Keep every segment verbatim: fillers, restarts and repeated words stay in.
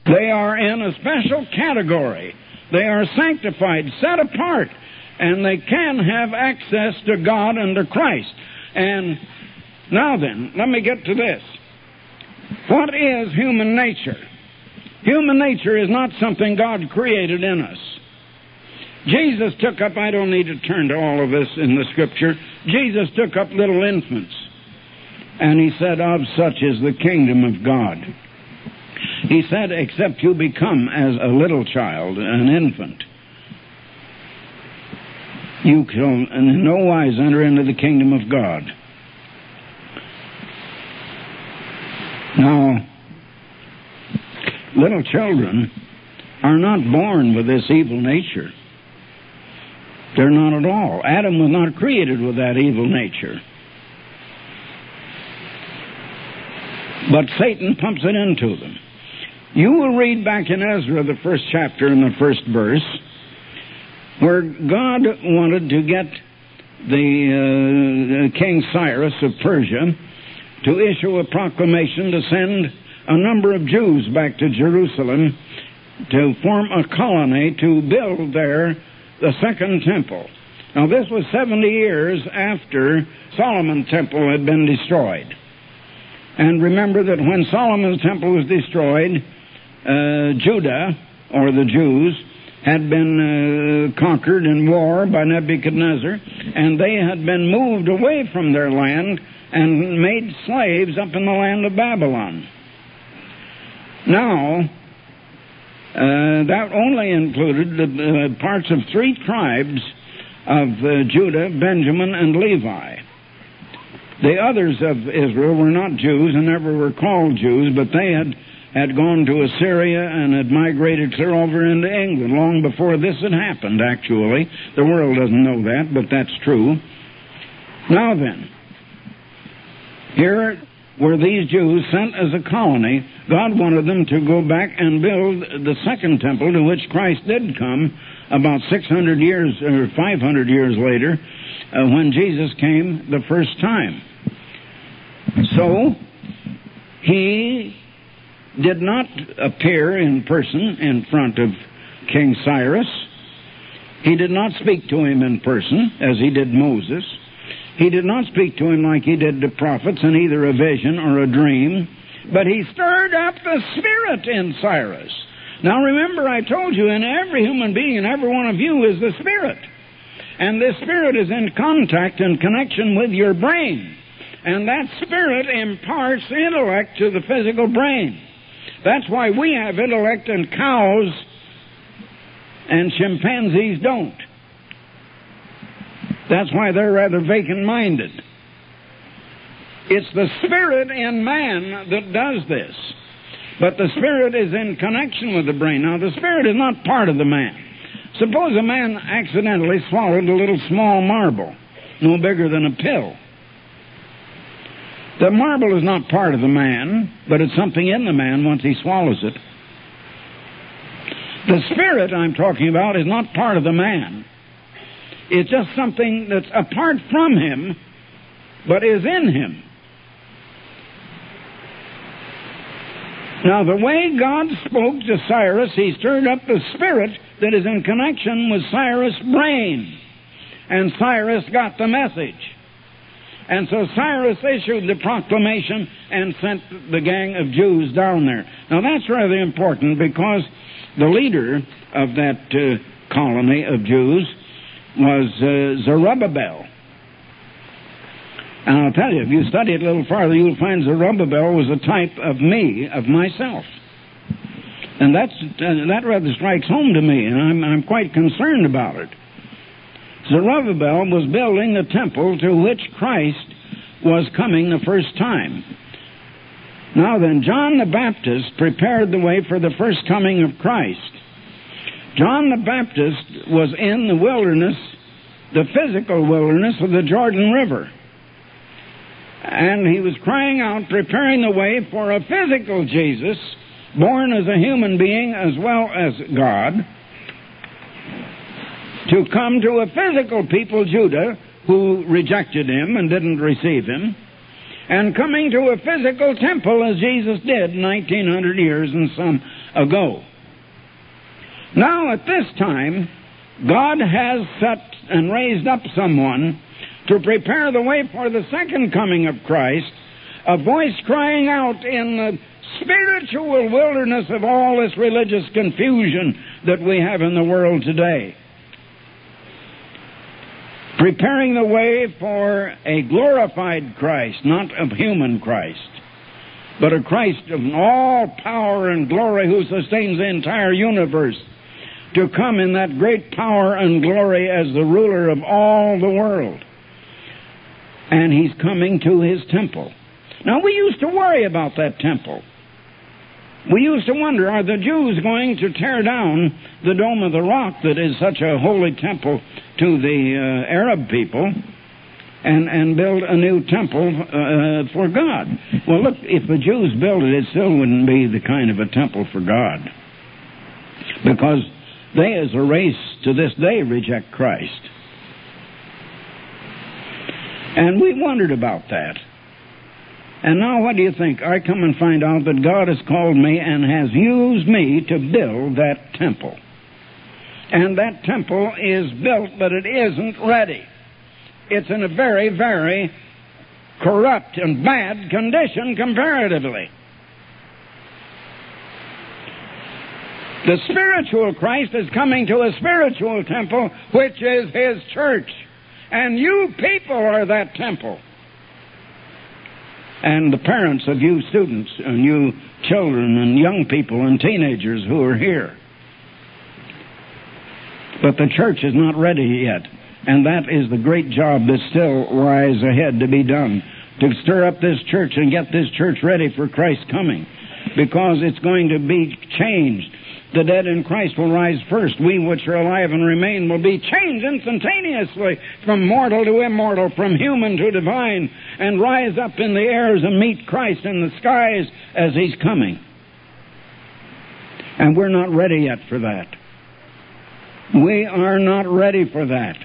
They are in a special category. They are sanctified, set apart, and they can have access to God and to Christ. And now then, let me get to this. What is human nature? Human nature is not something God created in us. Jesus took up, I don't need to turn to all of this in the Scripture, Jesus took up little infants, and he said, of such is the kingdom of God. He said, except you become as a little child, an infant, you can in no wise enter into the kingdom of God. Now, little children are not born with this evil nature. They're not at all. Adam was not created with that evil nature. But Satan pumps it into them. You will read back in Ezra, the first chapter and the first verse, where God wanted to get the uh, King Cyrus of Persia to issue a proclamation to send a number of Jews back to Jerusalem to form a colony to build there the second temple. Now, this was seventy years after Solomon's temple had been destroyed. And remember that when Solomon's temple was destroyed, uh, Judah, or the Jews, had been uh, conquered in war by Nebuchadnezzar, and they had been moved away from their land and made slaves up in the land of Babylon. Now, uh, that only included the uh, parts of three tribes of uh, Judah, Benjamin, and Levi. The others of Israel were not Jews and never were called Jews, but they had, had gone to Assyria and had migrated clear over into England long before this had happened, actually. The world doesn't know that, but that's true. Now then, here were these Jews sent as a colony. God wanted them to go back and build the second temple, to which Christ did come about six hundred years or five hundred years later, uh, when Jesus came the first time. So, he did not appear in person in front of King Cyrus. He did not speak to him in person, as he did Moses. He did not speak to him like he did the prophets in either a vision or a dream, but he stirred up the spirit in Cyrus. Now remember, I told you, in every human being, in every one of you, is the spirit. And this spirit is in contact and connection with your brain. And that spirit imparts intellect to the physical brain. That's why we have intellect and cows and chimpanzees don't. That's why they're rather vacant-minded. It's the spirit in man that does this. But the spirit is in connection with the brain. Now, the spirit is not part of the man. Suppose a man accidentally swallowed a little small marble, no bigger than a pill. The marble is not part of the man, but it's something in the man once he swallows it. The spirit I'm talking about is not part of the man. It's just something that's apart from him, but is in him. Now, the way God spoke to Cyrus, he stirred up the spirit that is in connection with Cyrus' brain. And Cyrus got the message. And so Cyrus issued the proclamation and sent the gang of Jews down there. Now, that's rather important, because the leader of that uh, colony of Jews was uh, Zerubbabel. And I'll tell you, if you study it a little farther, you'll find Zerubbabel was a type of me, of myself. And that's, uh, that rather strikes home to me, and I'm, I'm quite concerned about it. Zerubbabel was building the temple to which Christ was coming the first time. Now then, John the Baptist prepared the way for the first coming of Christ. John the Baptist was in the wilderness, the physical wilderness of the Jordan River. And he was crying out, preparing the way for a physical Jesus, born as a human being as well as God, to come to a physical people, Judah, who rejected him and didn't receive him, and coming to a physical temple as Jesus did nineteen hundred years and some ago. Now at this time, God has set and raised up someone to prepare the way for the second coming of Christ, a voice crying out in the spiritual wilderness of all this religious confusion that we have in the world today. Preparing the way for a glorified Christ, not a human Christ, but a Christ of all power and glory who sustains the entire universe, to come in that great power and glory as the ruler of all the world. And He's coming to His temple. Now, we used to worry about that temple. We used to wonder, are the Jews going to tear down the Dome of the Rock that is such a holy temple to the uh, Arab people and, and build a new temple uh, for God? Well, look, if the Jews built it, it still wouldn't be the kind of a temple for God, because they as a race to this day reject Christ. And we wondered about that. And now what do you think? I come and find out that God has called me and has used me to build that temple. And that temple is built, but it isn't ready. It's in a very, very corrupt and bad condition comparatively. The spiritual Christ is coming to a spiritual temple, which is His church. And you people are that temple. And the parents of you students and you children and young people and teenagers who are here. But the church is not ready yet. And that is the great job that still lies ahead to be done. To stir up this church and get this church ready for Christ's coming. Because it's going to be changed. The dead in Christ will rise first. We which are alive and remain will be changed instantaneously from mortal to immortal, from human to divine, and rise up in the airs and meet Christ in the skies as He's coming. And we're not ready yet for that. We are not ready for that.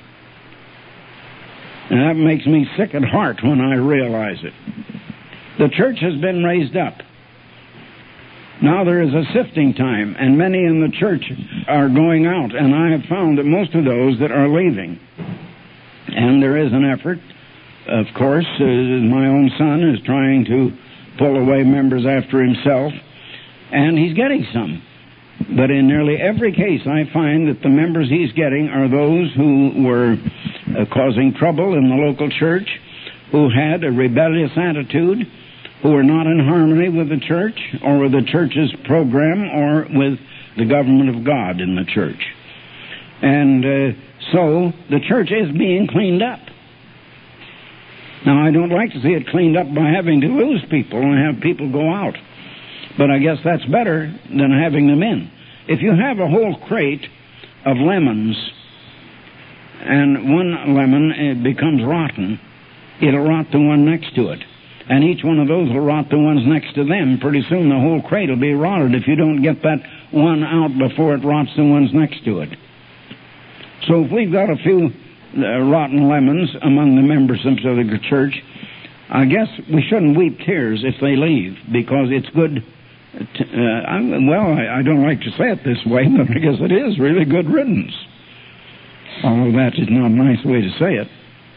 And that makes me sick at heart when I realize it. The church has been raised up. Now there is a sifting time, and many in the church are going out, and I have found that most of those that are leaving. And there is an effort, of course, uh, my own son is trying to pull away members after himself, and he's getting some. But in nearly every case, I find that the members he's getting are those who were uh, causing trouble in the local church, who had a rebellious attitude, who are not in harmony with the church or with the church's program or with the government of God in the church. And uh, so the church is being cleaned up. Now, I don't like to see it cleaned up by having to lose people and have people go out. But I guess that's better than having them in. If you have a whole crate of lemons and one lemon it becomes rotten, it'll rot the one next to it. And each one of those will rot the ones next to them. Pretty soon the whole crate will be rotted if you don't get that one out before it rots the ones next to it. So if we've got a few uh, rotten lemons among the members of the church, I guess we shouldn't weep tears if they leave, because it's good. To, uh, I, well, I, I don't like to say it this way, but I guess it is really good riddance. Although that is not a nice way to say it.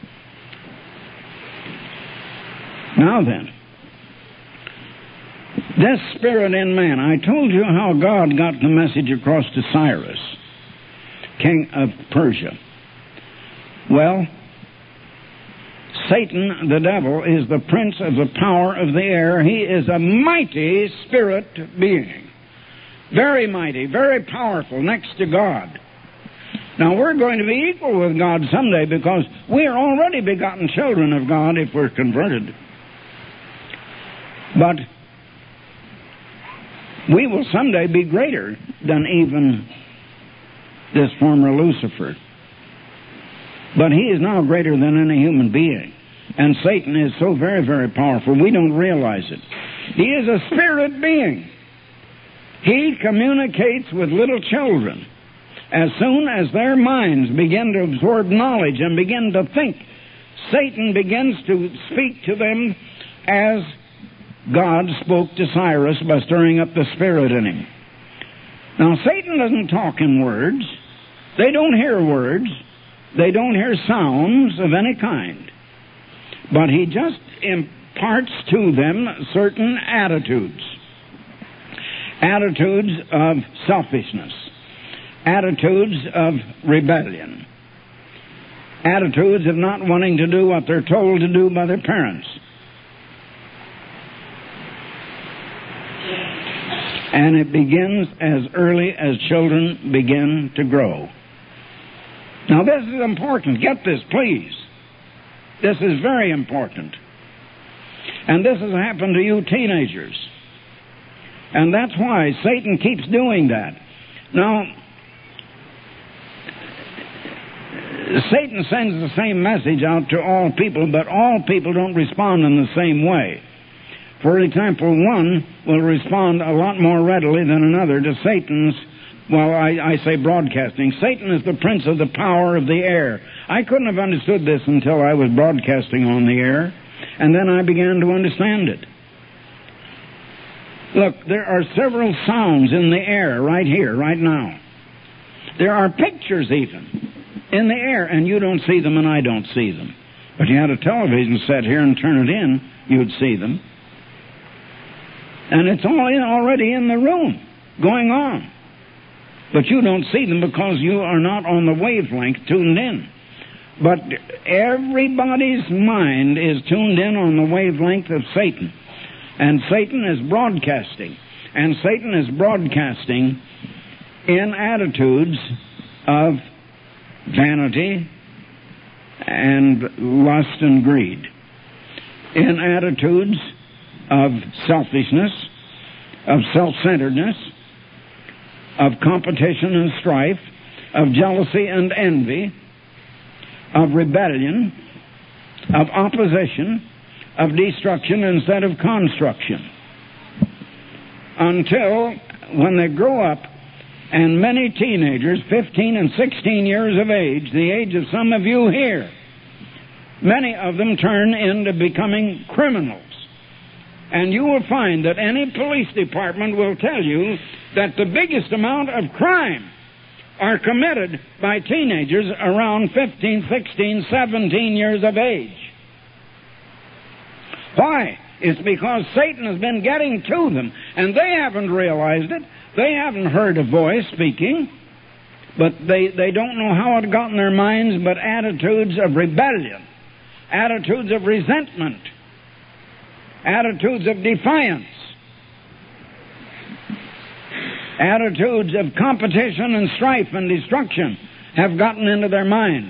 Now then, this spirit in man, I told you how God got the message across to Cyrus, king of Persia. Well, Satan, the devil, is the prince of the power of the air. He is a mighty spirit being. Very mighty, very powerful, next to God. Now, we're going to be equal with God someday, because we are already begotten children of God if we're converted. But we will someday be greater than even this former Lucifer. But he is now greater than any human being. And Satan is so very, very powerful, we don't realize it. He is a spirit being. He communicates with little children. As soon as their minds begin to absorb knowledge and begin to think, Satan begins to speak to them as God spoke to Cyrus by stirring up the Spirit in him. Now, Satan doesn't talk in words. They don't hear words. They don't hear sounds of any kind. But he just imparts to them certain attitudes. Attitudes of selfishness. Attitudes of rebellion. Attitudes of not wanting to do what they're told to do by their parents. And it begins as early as children begin to grow. Now this is important. Get this, please. This is very important. And this has happened to you teenagers. And that's why Satan keeps doing that. Now, Satan sends the same message out to all people, but all people don't respond in the same way. For example, one will respond a lot more readily than another to Satan's, well, I, I say broadcasting. Satan is the prince of the power of the air. I couldn't have understood this until I was broadcasting on the air, and then I began to understand it. Look, there are several sounds in the air right here, right now. There are pictures even in the air, and you don't see them and I don't see them. But you had a television set here and turn it in, you'd see them. And it's all in, already in the room, going on. But you don't see them because you are not on the wavelength tuned in. But everybody's mind is tuned in on the wavelength of Satan. And Satan is broadcasting. And Satan is broadcasting in attitudes of vanity and lust and greed. In attitudes of selfishness, of self-centeredness, of competition and strife, of jealousy and envy, of rebellion, of opposition, of destruction instead of construction. Until when they grow up, and many teenagers, fifteen and sixteen years of age, the age of some of you here, many of them turn into becoming criminals. And you will find that any police department will tell you that the biggest amount of crime are committed by teenagers around fifteen, sixteen, seventeen years of age. Why? It's because Satan has been getting to them, and they haven't realized it. They haven't heard a voice speaking, but they, they don't know how it got in their minds, but attitudes of rebellion, attitudes of resentment, attitudes of defiance, attitudes of competition and strife and destruction have gotten into their minds.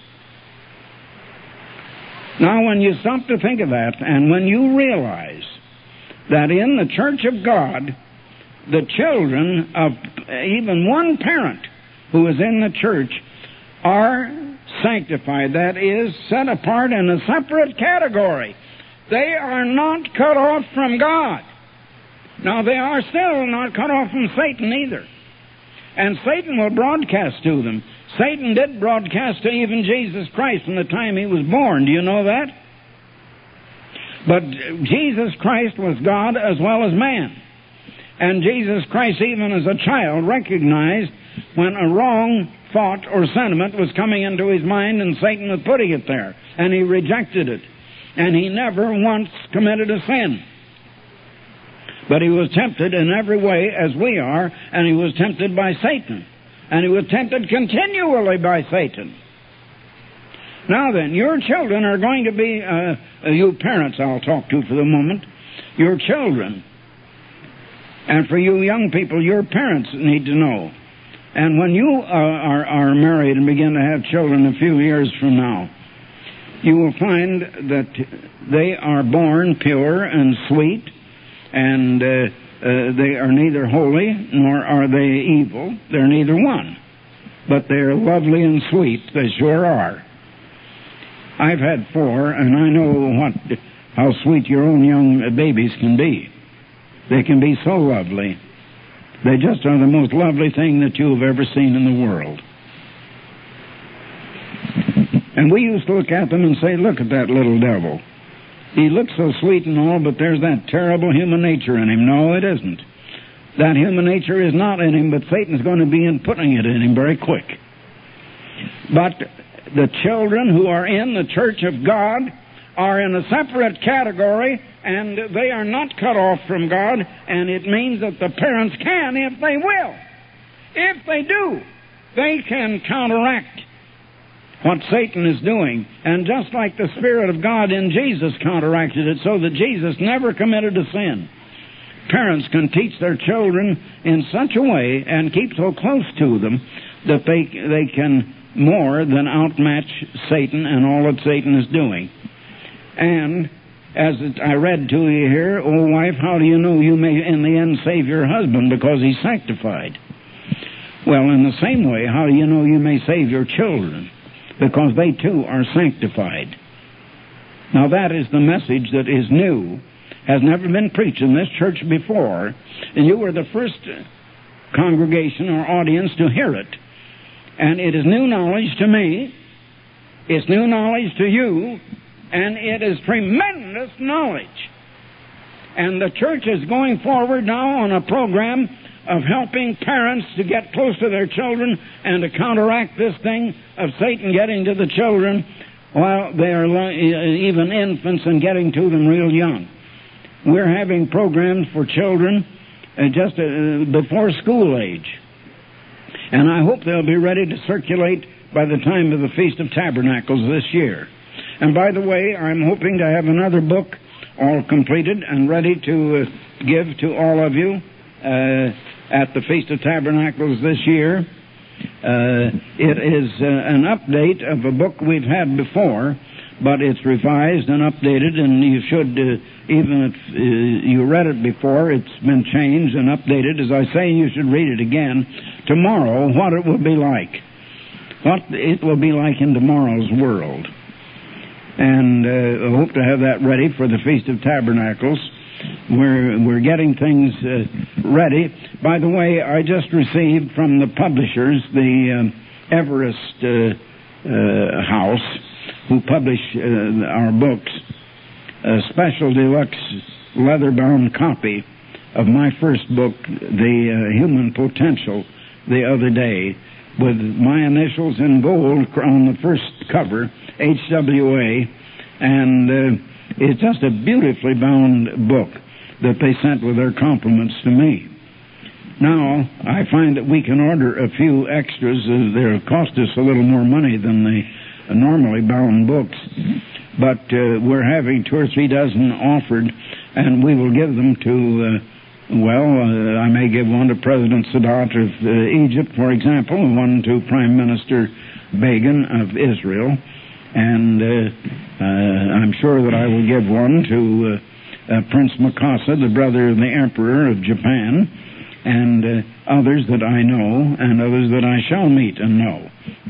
Now, when you stop to think of that, and when you realize that in the church of God, the children of even one parent who is in the church are sanctified, that is, set apart in a separate category. They are not cut off from God. Now, they are still not cut off from Satan either. And Satan will broadcast to them. Satan did broadcast to even Jesus Christ from the time he was born. Do you know that? But Jesus Christ was God as well as man. And Jesus Christ, even as a child, recognized when a wrong thought or sentiment was coming into his mind and Satan was putting it there. And he rejected it. And he never once committed a sin. But he was tempted in every way as we are, and he was tempted by Satan. And he was tempted continually by Satan. Now then, your children are going to be, uh, you parents I'll talk to for the moment, your children. And for you young people, your parents need to know. And when you uh, are, are married and begin to have children a few years from now, you will find that they are born pure and sweet, and uh, uh, they are neither holy nor are they evil. They're neither one. But they're lovely and sweet. They sure are. I've had four, and I know what how sweet your own young babies can be. They can be so lovely. They just are the most lovely thing that you have ever seen in the world. And we used to look at them and say, look at that little devil. He looks so sweet and all, but there's that terrible human nature in him. No, it isn't. That human nature is not in him, but Satan's going to be in putting it in him very quick. But the children who are in the church of God are in a separate category, and they are not cut off from God, and it means that the parents can, if they will. If they do, they can counteract what Satan is doing. And just like the Spirit of God in Jesus counteracted it, so that Jesus never committed a sin, parents can teach their children in such a way and keep so close to them that they, they can more than outmatch Satan and all that Satan is doing. And as I read to you here, oh wife, how do you know you may in the end save your husband? Because he's sanctified. Well, in the same way, how do you know you may save your children? Because they too are sanctified. Now that is the message that is new, has never been preached in this church before, and you were the first congregation or audience to hear it. And it is new knowledge to me, it's new knowledge to you, and it is tremendous knowledge. And the church is going forward now on a program of helping parents to get close to their children and to counteract this thing of Satan getting to the children while they are even infants and getting to them real young. We're having programs for children uh, just uh, before school age. And I hope they'll be ready to circulate by the time of the Feast of Tabernacles this year. And by the way, I'm hoping to have another book all completed and ready to uh, give to all of you uh, at the Feast of Tabernacles this year. Uh, it is uh, an update of a book we've had before, but it's revised and updated, and you should, uh, even if uh, you read it before, it's been changed and updated. As I say, you should read it again tomorrow, what it will be like. What it will be like in tomorrow's world. And uh, I hope to have that ready for the Feast of Tabernacles. We're, we're getting things uh, ready. By the way, I just received from the publishers, the uh, Everest uh, uh, House, who publish uh, our books, a special deluxe leather-bound copy of my first book, The uh, Human Potential, the other day, with my initials in gold on the first cover, H W A, and uh, it's just a beautifully bound book that they sent with their compliments to me. Now, I find that we can order a few extras. Uh, they'll cost us a little more money than the normally bound books, but uh, we're having two or three dozen offered, and we will give them to, uh, well, uh, I may give one to President Sadat of uh, Egypt, for example, and one to Prime Minister Begin of Israel, and uh, uh, I'm sure that I will give one to uh, uh, Prince Mikasa, the brother of the Emperor of Japan, and uh, others that I know, and others that I shall meet and know.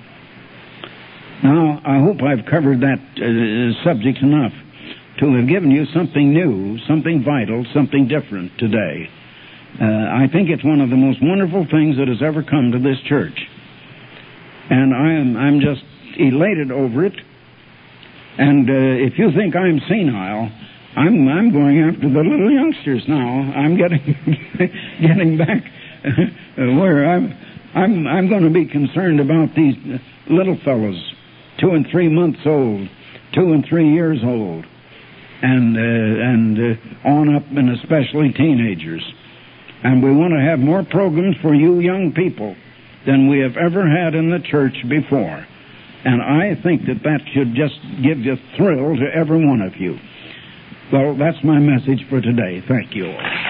Now, I hope I've covered that uh, subject enough to have given you something new, something vital, something different today. Uh, I think it's one of the most wonderful things that has ever come to this church. And I am, I'm just elated over it. And uh, if you think I'm senile, I'm, I'm going after the little youngsters now. I'm getting, getting back uh, where I'm, I'm, I'm going to be concerned about these little fellows, two and three months old, two and three years old, and uh, and uh, on up, and especially teenagers. And we want to have more programs for you young people than we have ever had in the church before. And I think that that should just give you a thrill to every one of you. Well, that's my message for today. Thank you all.